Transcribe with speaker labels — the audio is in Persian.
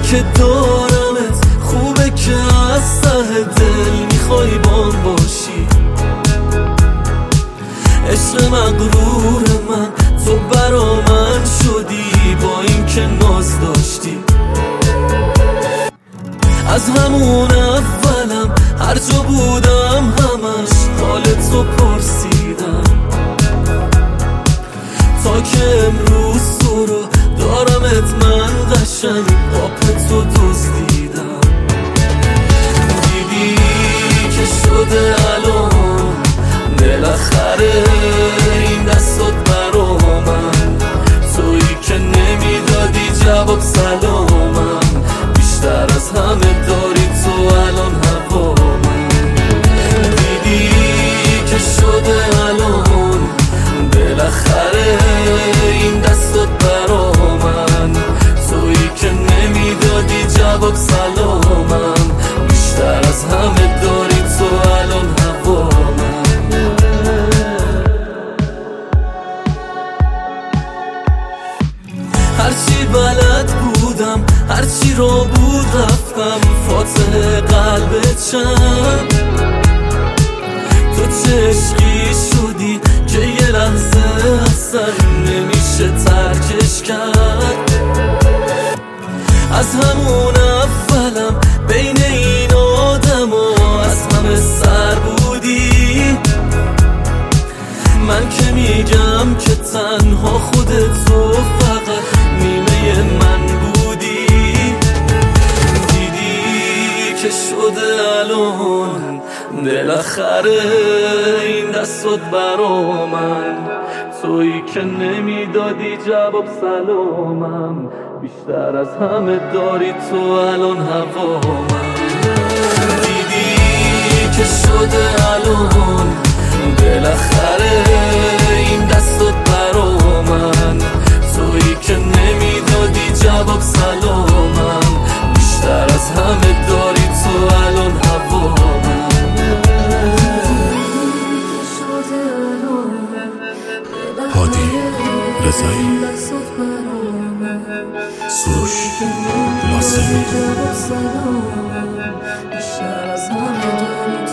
Speaker 1: که دارمت، خوبه که از ته دل میخوای بام باشی. عشق مغرور من، تو برا من شدی با این که ناز داشتی. از همون اولم هر جا بودم همش حالت رو پرسیدم، تا که امروز تو رو دارمت من قشنگ پاپت رو دزدیدم. دیدی که شده الان بالاخره این دستات برا من، تویی که نمیدادی جواب سلامم، بیشتر از همه داری تو الان هوا من. دیدی که شده الان بالاخره این دستات برا من، تویی که نمیدادی جواب سلامم، بیشتر از همه داری تو الان هوا من. هرچی بلد بودم، هرچی را بود رفتم، فاتح قلبت شم. تو چه عشقی شدی که یه لحظه اصلا نمیشه ترکش کرد. از همون اولم بین این آدم ها از همه سر بودی. من که میگم که تنها خودتو فقط نیمه من بودی. دیدی که شده الان بالاخره این دستات برا من، تویی که نمیدادی جواب سلامم، بیشتر از همه داری تو الان هوا من. دیدی که شده الان بالاخره این دستات برا من، تویی که نمیدادی جواب سلامم، بیشتر از همه داری تو الان هوا من.
Speaker 2: هادی رضایی، سروش لازمی.